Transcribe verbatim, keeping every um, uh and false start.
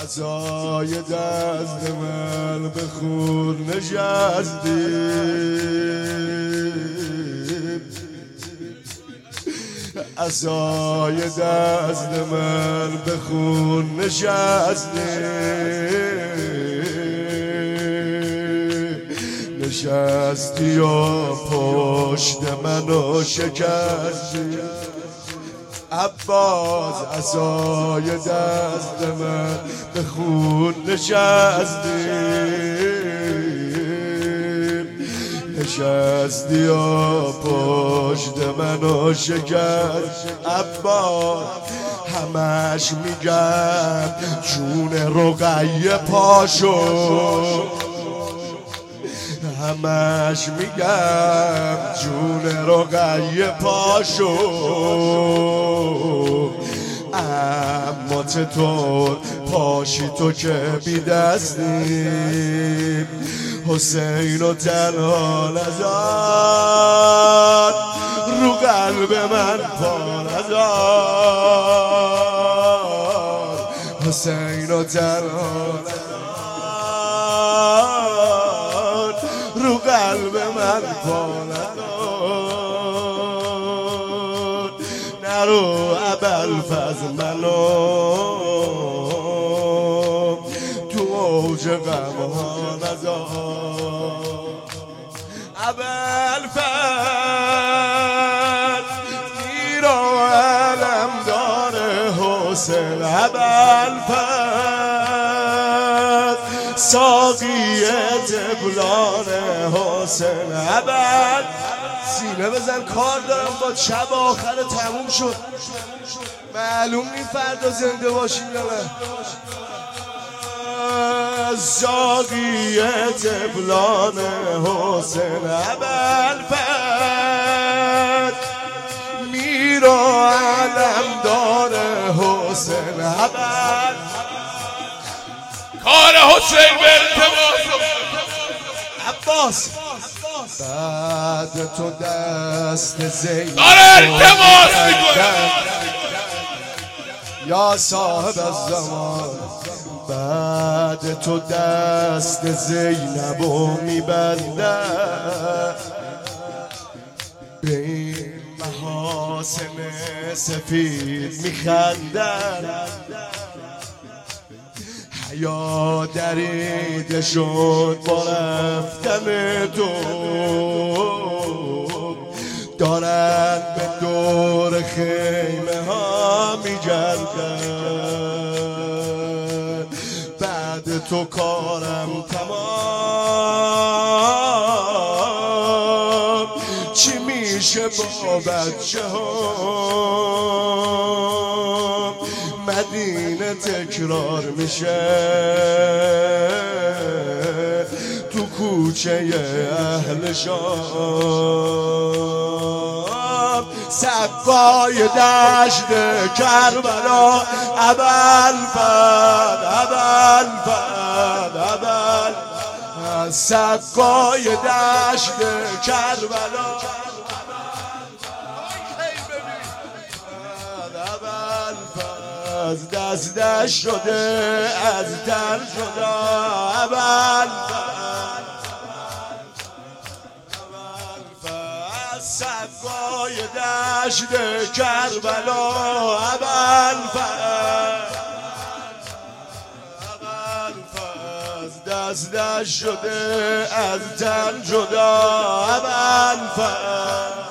عصای دست من به خون نشستیم، عصای دست من به خون نشستیم، نشستی و پشت منو شکستی عباس، عصای دست من به خون نشستی، نشستی و پشت منو شکستی عباس. همش میگم جون رقیه پاشو، همش میگم جون رقیه پاشو، اما چطور پاشی تو که بی دستی، حسین و تنها نزار رو قلب من پا نزار، حسین و تنها نزار رو قلب من پا نزار، نرو ابوالفضل منو تو اوج غم ها نزار، ابوالفضل میرا علم داره حسین، ابوالفضل ساقی دبلان حسین، ابد سینه بزن کار دارم با شب آخر تموم شد، معلوم نی فردا زنده باشیم یا نه. ساقی دبلان حسین، ابوالفضل میرا علم داره حسین، ابد کار حسین به ارتباط عباس. بعد تو دست زینب داره ارتباط میکنه یا صاحب الزمان، بعد تو دست زینبو میبنده به این محاسن سفید میخندن، حیا دریده شد با رفتن تو، دارن به دور خیمه ها میگردن، بعد تو کارم تمام، چی میشه با بچه ها، مدینه تکرار میشه تو کوچه اهل شام، سقای دشت کربلا ابوالفضل، ابوالفضل، ابوالفضل سقای دشت کربلا، از دست دست شده از تن شده ابوالفضل، سقای دشت کربلا ابوالفضل، دست دست شده از تن جدا ابوالفضل.